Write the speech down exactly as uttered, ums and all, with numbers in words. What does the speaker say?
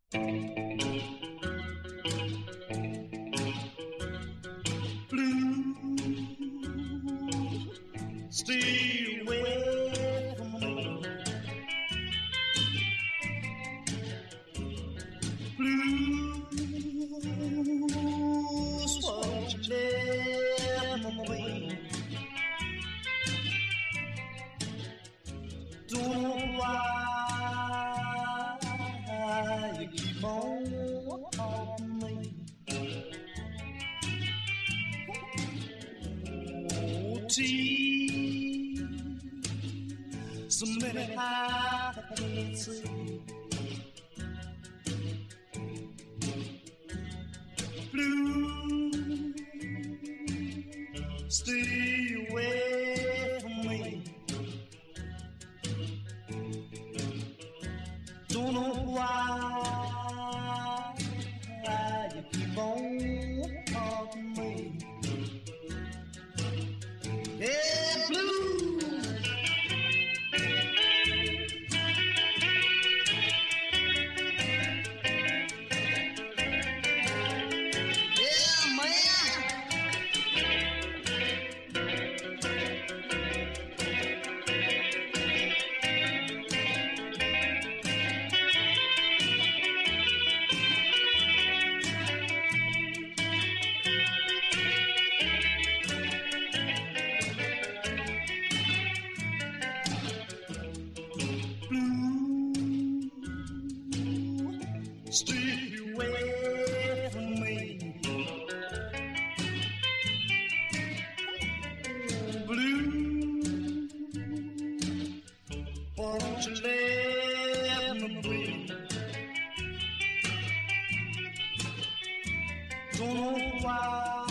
Stay away from me. Blues, won't you let me be? Don't know why you keep on calling me. Oh, tea, so many I can't see. Blue, stay away from me. Don't know why you keep on calling me. Yeah, blue. Yeah, man. Stay away from me. Blue, won't you let me be? Don't know why